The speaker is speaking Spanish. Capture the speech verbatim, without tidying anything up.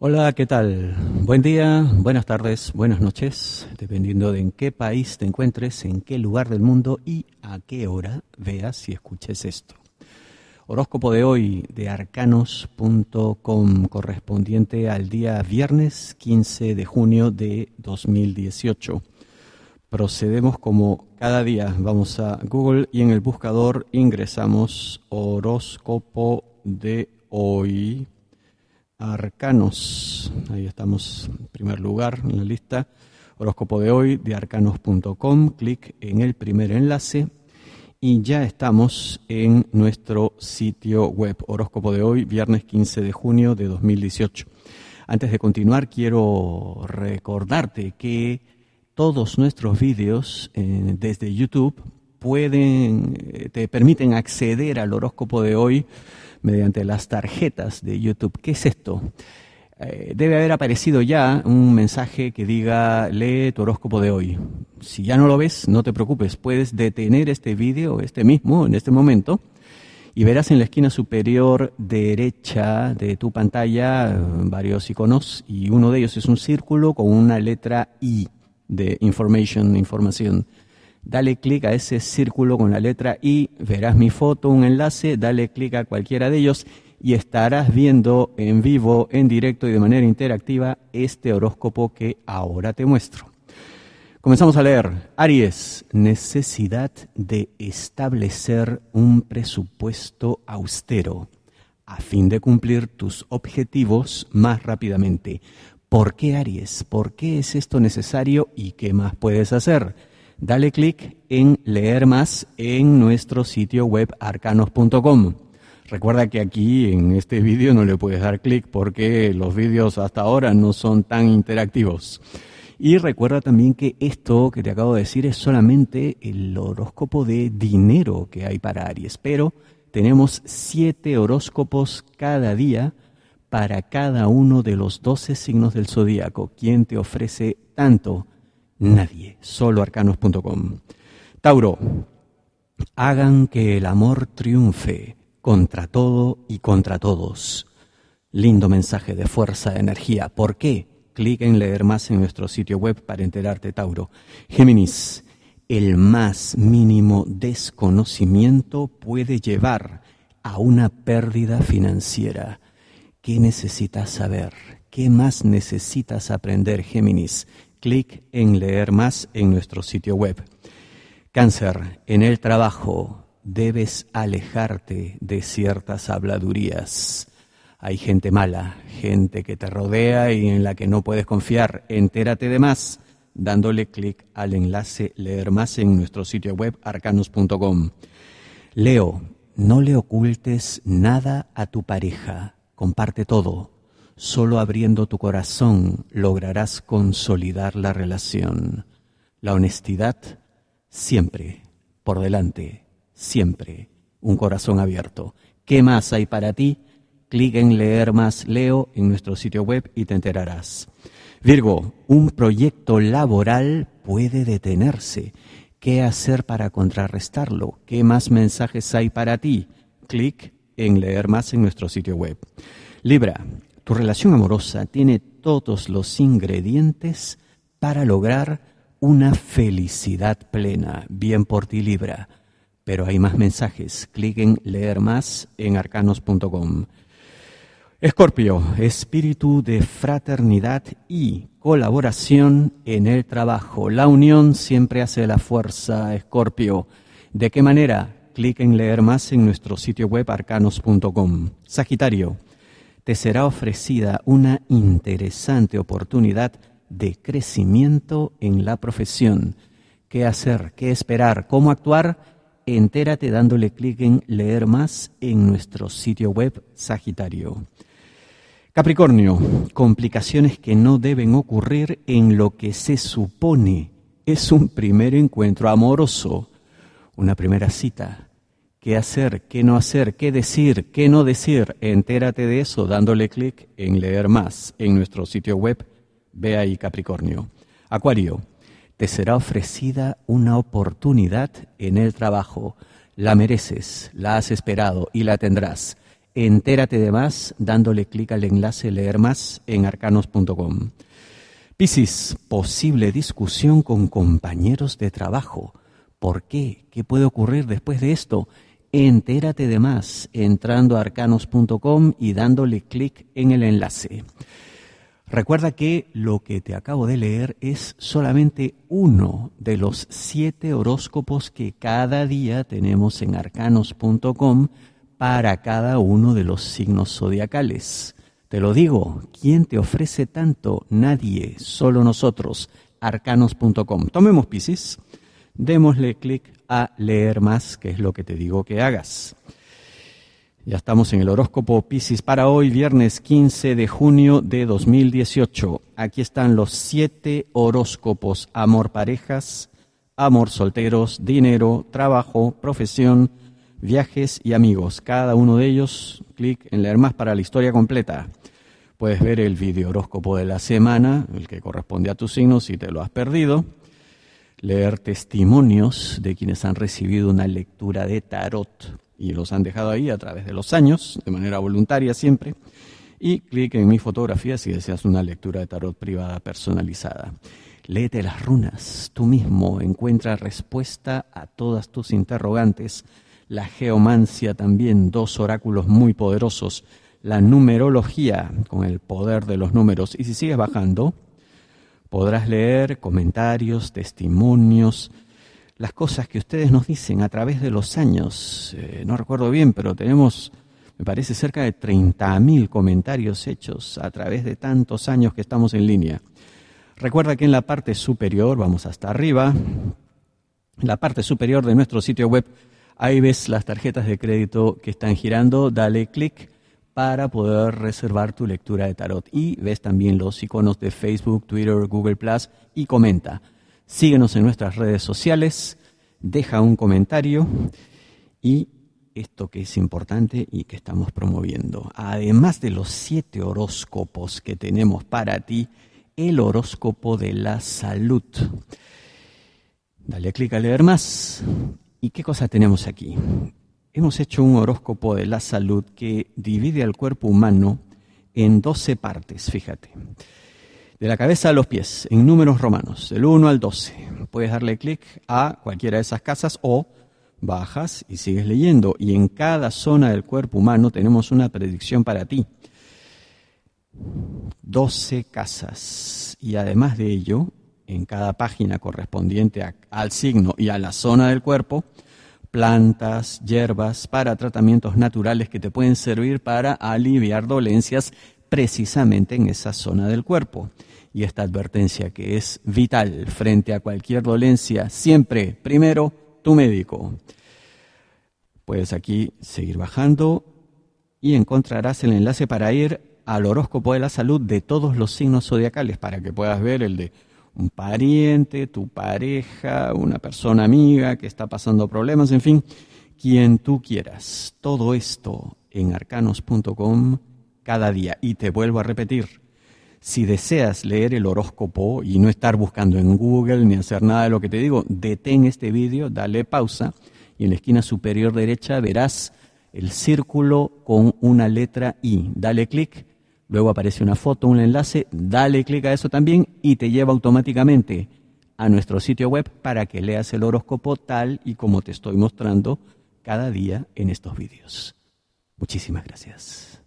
Hola, ¿qué tal? Buen día, buenas tardes, buenas noches, dependiendo de en qué país te encuentres, en qué lugar del mundo y a qué hora veas y escuches esto. Horóscopo de hoy de arcanos punto com, correspondiente al día viernes quince de junio de dos mil dieciocho. Procedemos como cada día, vamos a Google y en el buscador ingresamos horóscopo de hoy. Arcanos, ahí estamos en primer lugar en la lista, horóscopo de hoy de arcanos punto com, clic en el primer enlace y ya estamos en nuestro sitio web, horóscopo de hoy, viernes quince de junio de dos mil dieciocho. Antes de continuar quiero recordarte que todos nuestros vídeos eh, desde YouTube pueden, eh, te permiten acceder al horóscopo de hoy mediante las tarjetas de YouTube. ¿Qué es esto? Eh, debe haber aparecido ya un mensaje que diga lee tu horóscopo de hoy. Si ya no lo ves, no te preocupes, puedes detener este vídeo, este mismo, en este momento, y verás en la esquina superior derecha de tu pantalla varios iconos, y uno de ellos es un círculo con una letra I de information, información. Dale clic a ese círculo con la letra I, verás mi foto, un enlace, dale clic a cualquiera de ellos y estarás viendo en vivo, en directo y de manera interactiva este horóscopo que ahora te muestro. Comenzamos a leer. Aries, necesidad de establecer un presupuesto austero a fin de cumplir tus objetivos más rápidamente. ¿Por qué, Aries? ¿Por qué es esto necesario y qué más puedes hacer? Dale clic en leer más en nuestro sitio web arcanos punto com. Recuerda que aquí en este vídeo no le puedes dar clic porque los vídeos hasta ahora no son tan interactivos. Y recuerda también que esto que te acabo de decir es solamente el horóscopo de dinero que hay para Aries, pero tenemos siete horóscopos cada día para cada uno de los doce signos del zodíaco. ¿Quién te ofrece tanto? Nadie, solo arcanos punto com. Tauro, hagan que el amor triunfe contra todo y contra todos. Lindo mensaje de fuerza, de energía. ¿Por qué? Clic en leer más en nuestro sitio web para enterarte, Tauro. Géminis, el más mínimo desconocimiento puede llevar a una pérdida financiera. ¿Qué necesitas saber? ¿Qué más necesitas aprender, Géminis? Clic en leer más en nuestro sitio web. Cáncer, en el trabajo debes alejarte de ciertas habladurías. Hay gente mala, gente que te rodea y en la que no puedes confiar. Entérate de más dándole clic al enlace leer más en nuestro sitio web arcanos punto com. Leo, no le ocultes nada a tu pareja, comparte todo. Solo abriendo tu corazón lograrás consolidar la relación. La honestidad siempre, por delante, siempre, un corazón abierto. ¿Qué más hay para ti? Clic en leer más Leo en nuestro sitio web y te enterarás. Virgo, un proyecto laboral puede detenerse. ¿Qué hacer para contrarrestarlo? ¿Qué más mensajes hay para ti? Clic en leer más en nuestro sitio web. Libra, tu relación amorosa tiene todos los ingredientes para lograr una felicidad plena. Bien por ti, Libra. Pero hay más mensajes. Clic en leer más en arcanos punto com. Escorpio, espíritu de fraternidad y colaboración en el trabajo. La unión siempre hace la fuerza, Escorpio. ¿De qué manera? Clic en leer más en nuestro sitio web arcanos punto com. Sagitario, te será ofrecida una interesante oportunidad de crecimiento en la profesión. ¿Qué hacer? ¿Qué esperar? ¿Cómo actuar? Entérate dándole clic en leer más en nuestro sitio web Sagitario. Capricornio, complicaciones que no deben ocurrir en lo que se supone es un primer encuentro amoroso, una primera cita. ¿Qué hacer? ¿Qué no hacer? ¿Qué decir? ¿Qué no decir? Entérate de eso dándole clic en leer más en nuestro sitio web. Ve ahí, Capricornio. Acuario, te será ofrecida una oportunidad en el trabajo. La mereces, la has esperado y la tendrás. Entérate de más dándole clic al enlace Leer Más en arcanos punto com. Piscis, posible discusión con compañeros de trabajo. ¿Por qué? ¿Qué puede ocurrir después de esto? Entérate de más entrando a arcanos punto com y dándole clic en el enlace. Recuerda que lo que te acabo de leer es solamente uno de los siete horóscopos que cada día tenemos en arcanos punto com para cada uno de los signos zodiacales. Te lo digo, ¿quién te ofrece tanto? Nadie, solo nosotros, arcanos punto com. Tomemos Piscis, démosle clic a leer más, que es lo que te digo que hagas. Ya estamos en el horóscopo Piscis para hoy, viernes quince de junio de dos mil dieciocho. Aquí están los siete horóscopos: amor, parejas, amor, solteros, dinero, trabajo, profesión, viajes y amigos. Cada uno de ellos, clic en leer más para la historia completa. Puedes ver el video horóscopo de la semana, el que corresponde a tu signo si te lo has perdido. Leer testimonios de quienes han recibido una lectura de tarot y los han dejado ahí a través de los años, de manera voluntaria siempre. Y clic en mi fotografía si deseas una lectura de tarot privada personalizada. Léete las runas, tú mismo encuentra respuesta a todas tus interrogantes. La geomancia también, dos oráculos muy poderosos. La numerología, con el poder de los números. Y si sigues bajando, podrás leer comentarios, testimonios, las cosas que ustedes nos dicen a través de los años. Eh, no recuerdo bien, pero tenemos, me parece, cerca de treinta mil comentarios hechos a través de tantos años que estamos en línea. Recuerda que en la parte superior, vamos hasta arriba, en la parte superior de nuestro sitio web, ahí ves las tarjetas de crédito que están girando. Dale clic para poder reservar tu lectura de tarot. Y ves también los iconos de Facebook, Twitter, Google plus, y comenta. Síguenos en nuestras redes sociales, deja un comentario y esto que es importante y que estamos promoviendo. Además de los siete horóscopos que tenemos para ti, el horóscopo de la salud. Dale clic a leer más. ¿Y qué cosa tenemos aquí? Hemos hecho un horóscopo de la salud que divide al cuerpo humano en doce partes, fíjate. De la cabeza a los pies, en números romanos, del uno al doce. Puedes darle clic a cualquiera de esas casas o bajas y sigues leyendo. Y en cada zona del cuerpo humano tenemos una predicción para ti. doce casas. Y además de ello, en cada página correspondiente a, al signo y a la zona del cuerpo, plantas, hierbas para tratamientos naturales que te pueden servir para aliviar dolencias precisamente en esa zona del cuerpo. Y esta advertencia que es vital frente a cualquier dolencia, siempre, primero, tu médico. Puedes aquí seguir bajando y encontrarás el enlace para ir al horóscopo de la salud de todos los signos zodiacales para que puedas ver el de un pariente, tu pareja, una persona amiga que está pasando problemas, en fin, quien tú quieras. Todo esto en arcanos punto com cada día. Y te vuelvo a repetir, si deseas leer el horóscopo y no estar buscando en Google ni hacer nada de lo que te digo, detén este vídeo, dale pausa y en la esquina superior derecha verás el círculo con una letra I. Dale clic. Luego aparece una foto, un enlace, dale clic a eso también y te lleva automáticamente a nuestro sitio web para que leas el horóscopo tal y como te estoy mostrando cada día en estos vídeos. Muchísimas gracias.